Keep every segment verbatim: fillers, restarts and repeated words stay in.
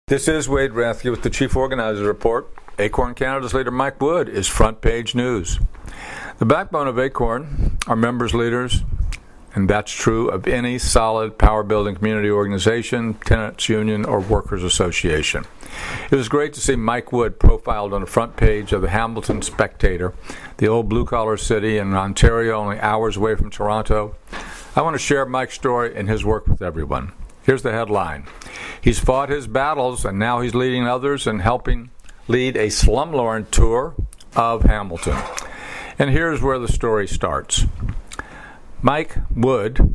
This is Wade Rathke with the Chief Organizer Report. Acorn Canada's leader Mike Wood is front page news. The backbone of Acorn are members, leaders, and that's true of any solid power-building community organization, tenants union, or workers association. It was great to see Mike Wood profiled on the front page of the Hamilton Spectator, the old blue-collar city in Ontario, only hours away from Toronto. I want to share Mike's story and his work with everyone. Here's the headline. He's fought his battles, and now he's leading others and helping lead a slumlord tour of Hamilton. And here's where the story starts. Mike Wood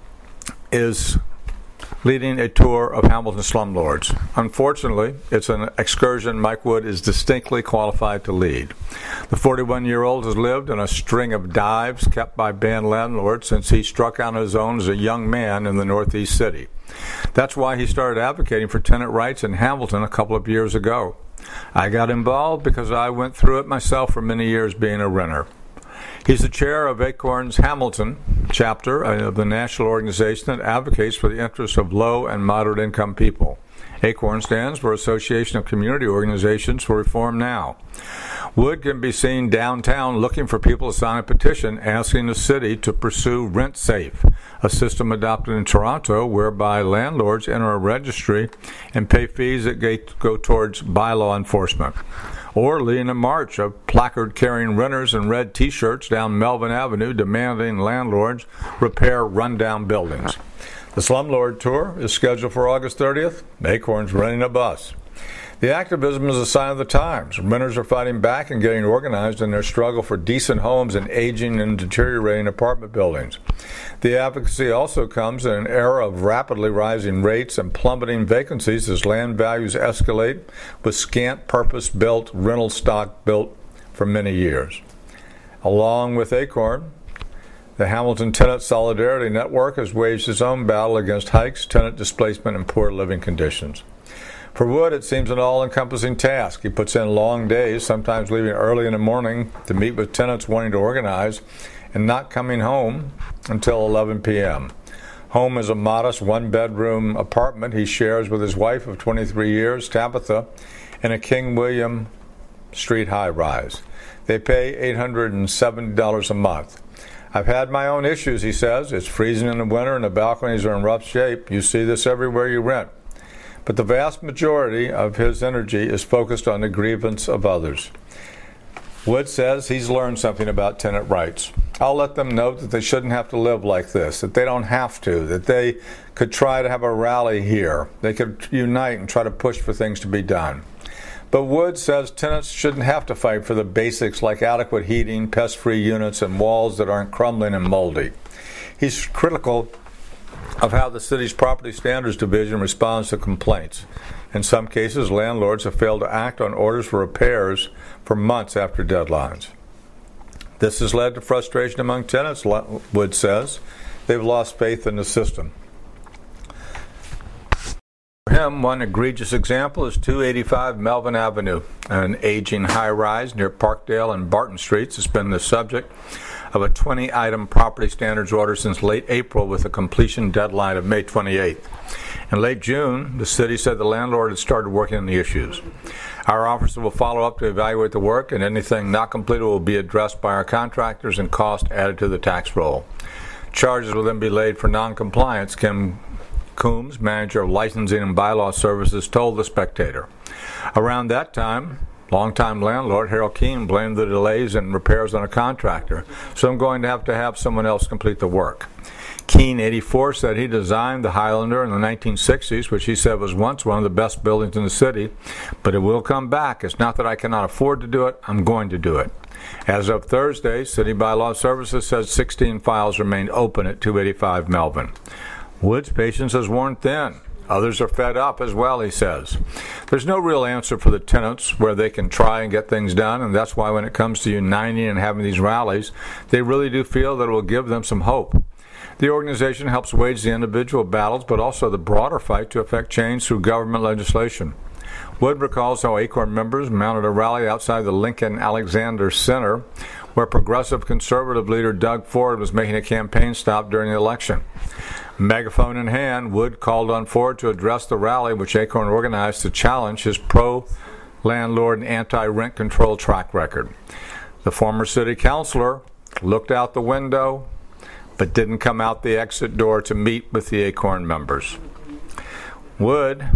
is leading a tour of Hamilton slumlords. Unfortunately, it's an excursion Mike Wood is distinctly qualified to lead. The forty-one-year-old has lived in a string of dives kept by banned landlords since he struck out on his own as a young man in the Northeast city. That's why he started advocating for tenant rights in Hamilton a couple of years ago. I got involved because I went through it myself for many years being a renter. He's the chair of Acorn's Hamilton chapter of the national organization that advocates for the interests of low and moderate income people. Acorn stands for Association of Community Organizations for Reform Now. Wood can be seen downtown looking for people to sign a petition asking the city to pursue RentSafe, a system adopted in Toronto whereby landlords enter a registry and pay fees that go towards bylaw enforcement. Or leading a march of placard-carrying renters in red T-shirts down Melvin Avenue demanding landlords repair rundown buildings. The Slumlord Tour is scheduled for August thirtieth. Acorn's renting a bus. The activism is a sign of the times. Renters are fighting back and getting organized in their struggle for decent homes in aging and deteriorating apartment buildings. The advocacy also comes in an era of rapidly rising rates and plummeting vacancies as land values escalate with scant purpose-built rental stock built for many years. Along with Acorn, the Hamilton Tenant Solidarity Network has waged its own battle against hikes, tenant displacement, and poor living conditions. For Wood, it seems an all-encompassing task. He puts in long days, sometimes leaving early in the morning to meet with tenants wanting to organize, and not coming home until eleven p.m. Home is a modest one-bedroom apartment he shares with his wife of twenty-three years, Tabitha, in a King William Street high-rise. They pay eight hundred seventy dollars a month. I've had my own issues, he says. It's freezing in the winter and the balconies are in rough shape. You see this everywhere you rent. But the vast majority of his energy is focused on the grievance of others. Wood says he's learned something about tenant rights. I'll let them know that they shouldn't have to live like this, that they don't have to, that they could try to have a rally here. They could unite and try to push for things to be done. But Wood says tenants shouldn't have to fight for the basics like adequate heating, pest-free units, and walls that aren't crumbling and moldy. He's critical of how the city's Property Standards Division responds to complaints. In some cases, landlords have failed to act on orders for repairs for months after deadlines. This has led to frustration among tenants, Wood says. They've lost faith in the system. For him, one egregious example is two eighty-five Melvin Avenue, an aging high-rise near Parkdale and Barton Streets has been the subject of a twenty-item property standards order since late April with a completion deadline of May twenty-eighth. In late June, the city said the landlord had started working on the issues. Our officer will follow up to evaluate the work, and anything not completed will be addressed by our contractors and cost added to the tax roll. Charges will then be laid for noncompliance, Kim Coombs, manager of licensing and bylaw services, told The Spectator. Around that time, longtime landlord Harold Keene blamed the delays in repairs on a contractor, so I'm going to have to have someone else complete the work. Keene, eighty-four, said he designed the Highlander in the nineteen sixties, which he said was once one of the best buildings in the city, but it will come back. It's not that I cannot afford to do it, I'm going to do it. As of Thursday, City Bylaw Services says sixteen files remain open at two eighty-five Melvin. Wood's patience has worn thin. Others are fed up as well, he says. There's no real answer for the tenants where they can try and get things done, and that's why when it comes to uniting and having these rallies, they really do feel that it will give them some hope. The organization helps wage the individual battles, but also the broader fight to effect change through government legislation. Wood recalls how Acorn members mounted a rally outside the Lincoln Alexander Center, where progressive conservative leader Doug Ford was making a campaign stop during the election. Megaphone in hand, Wood called on Ford to address the rally which Acorn organized to challenge his pro-landlord and anti-rent control track record. The former city councilor looked out the window but didn't come out the exit door to meet with the Acorn members. Wood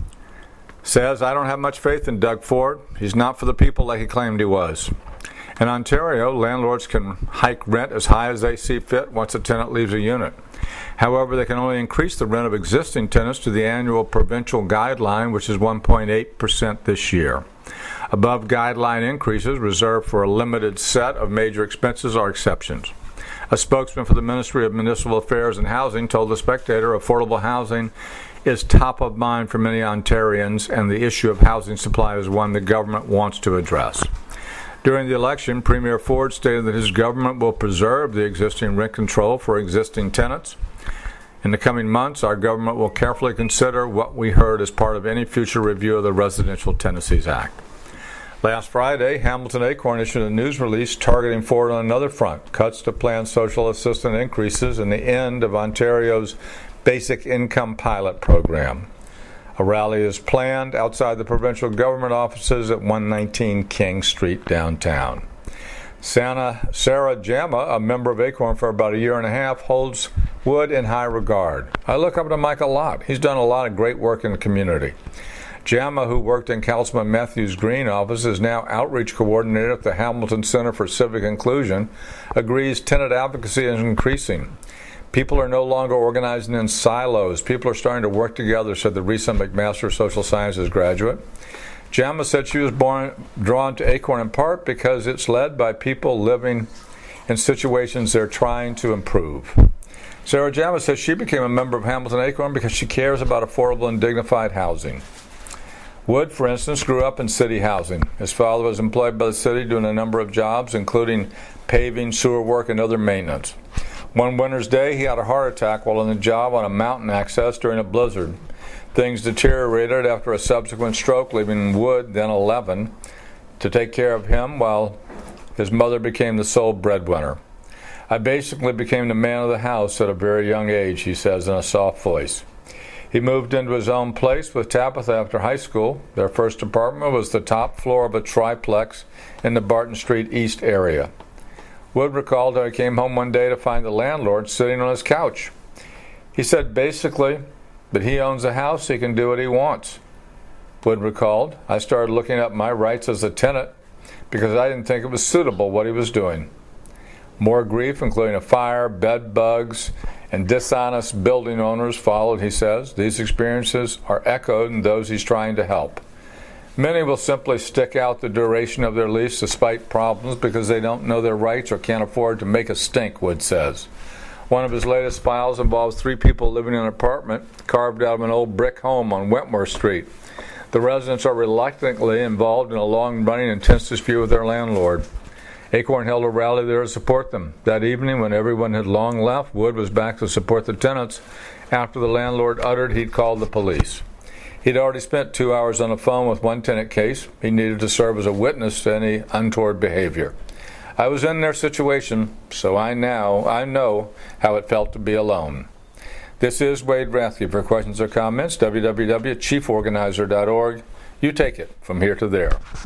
says, "I don't have much faith in Doug Ford. He's not for the people like he claimed he was." In Ontario, landlords can hike rent as high as they see fit once a tenant leaves a unit. However, they can only increase the rent of existing tenants to the annual provincial guideline, which is one point eight percent this year. Above guideline increases reserved for a limited set of major expenses are exceptions. A spokesman for the Ministry of Municipal Affairs and Housing told The Spectator affordable housing is top of mind for many Ontarians, and the issue of housing supply is one the government wants to address. During the election, Premier Ford stated that his government will preserve the existing rent control for existing tenants. In the coming months, our government will carefully consider what we heard as part of any future review of the Residential Tenancies Act. Last Friday, Hamilton Acorn issued a news release targeting Ford on another front, cuts to planned social assistance increases and the end of Ontario's Basic Income Pilot Program. A rally is planned outside the provincial government offices at one nineteen King Street downtown. Santa, Sarah Jama, a member of Acorn for about a year and a half, holds Wood in high regard. "I look up to Mike a lot. He's done a lot of great work in the community." Jama, who worked in Councilman Matthews Green office, is now outreach coordinator at the Hamilton Center for Civic Inclusion, agrees tenant advocacy is increasing. "People are no longer organizing in silos. People are starting to work together," said the recent McMaster Social Sciences graduate. Jama said she was born, drawn to Acorn in part because it's led by people living in situations they're trying to improve. Sarah Jama says she became a member of Hamilton Acorn because she cares about affordable and dignified housing. Wood, for instance, grew up in city housing. His father was employed by the city doing a number of jobs, including paving, sewer work, and other maintenance. One winter's day, he had a heart attack while on the job on a mountain access during a blizzard. Things deteriorated after a subsequent stroke, leaving Wood, then eleven, to take care of him while his mother became the sole breadwinner. "I basically became the man of the house at a very young age," he says in a soft voice. He moved into his own place with Tabitha after high school. Their first apartment was the top floor of a triplex in the Barton Street East area. Wood recalled how he came home one day to find the landlord sitting on his couch. He said basically that he owns a house, he can do what he wants. Wood recalled, "I started looking up my rights as a tenant because I didn't think it was suitable what he was doing." More grief, including a fire, bed bugs, and dishonest building owners followed, he says. These experiences are echoed in those he's trying to help. Many will simply stick out the duration of their lease despite problems because they don't know their rights or can't afford to make a stink, Wood says. One of his latest files involves three people living in an apartment carved out of an old brick home on Wentworth Street. The residents are reluctantly involved in a long-running intense dispute with their landlord. Acorn held a rally there to support them. That evening, when everyone had long left, Wood was back to support the tenants after the landlord uttered he'd called the police. He'd already spent two hours on the phone with one tenant case. He needed to serve as a witness to any untoward behavior. "I was in their situation, so I now I know how it felt to be alone." This is Wade Rathke. For questions or comments, w w w dot chief organizer dot org. You take it from here to there.